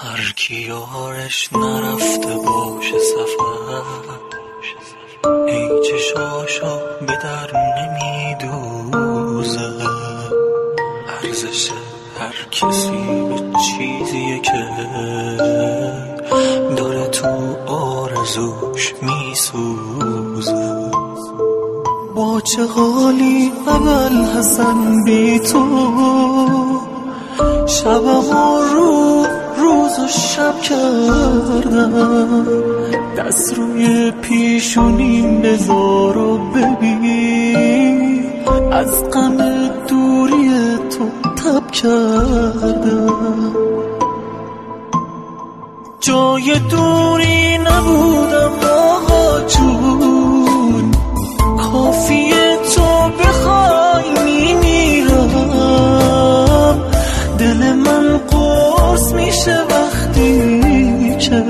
هر کی یارش نرفته باشه سفر، ای چشاشو به در نمیدوزه. ارزش هر کسی به چیزیه که داره تو آرزوش میسوزه. با چه حالی اول حسن بی تو، شبم و روز و شب کردم. دست روی پیشونیم بذار و ببین، از غم دوری تو تب کردم. جای دوری نبودم آقا جون، کافیه تو بخوای میمیرم. دل من قرص میشه وقتی که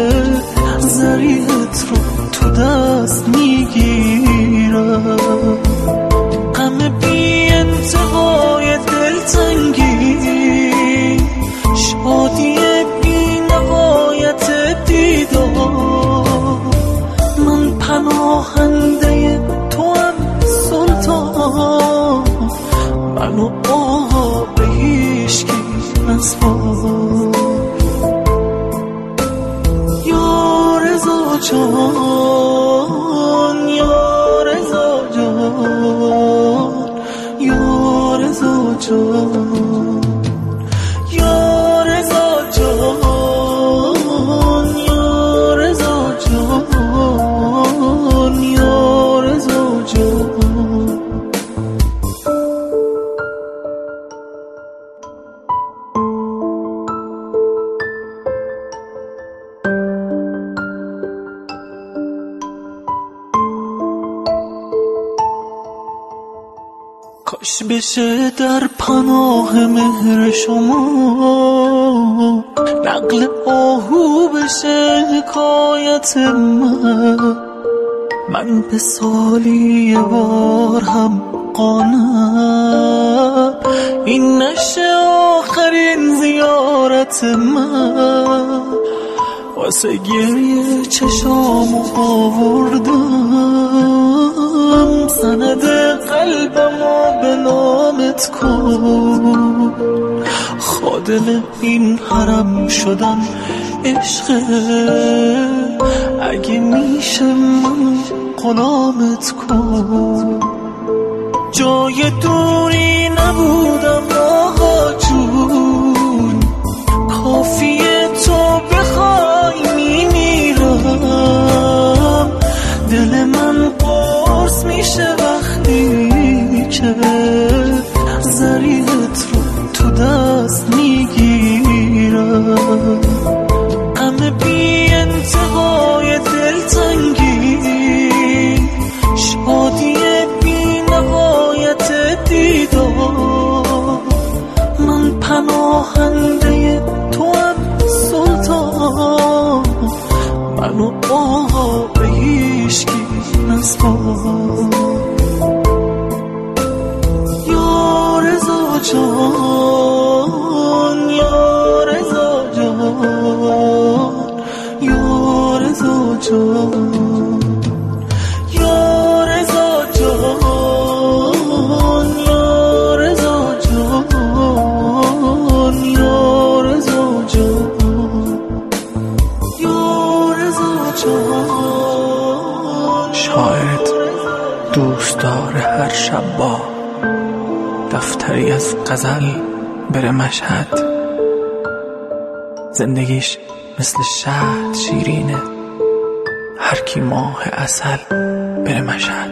ضریحت رو تو دست میگیرم. غم بی انتهای دلتنگی، شادی بی نهایت دیدار. من پناهنده تو هم سلطان، منو آقا به هیچکی نسپار. یا رضا جان، یا رضا جان، یا رضا جان، یا رضا جان، یا رضا جان، یا رضا جان. کاش بشه در پناه مهر شما نقل آهو بشه حکایت من به سالی یه بار هم قانم. این نشه آخرین زیارت من، واسه گریه چشامو آوردم. سند قلبمو به نامت کن، خادم این حرم شدن عشقه. اگه میشه من غلامت کن. جای دوری نبودم آقا جون، کافیه تو بخوای میمیرم. دل من قرص میشه وقتی که ضریحت رو تو دست میگیرم. غم بی انتهای دلتنگی، شادی بی نهایت دیدار. من پناهنده تو هم سلطان، منو آقا به هیچکی نسپار. یا رضا جان، یا رضا جان، یا رضا جان، یا رضا جان، یا رضا جان، یا رضا جان، یا رضا جان. شاید دوست داره هر شب با دفتری از غزل بره مشهد. زندگیش مثل شهد شیرینه، هر کی ماه عسل بره مشهد.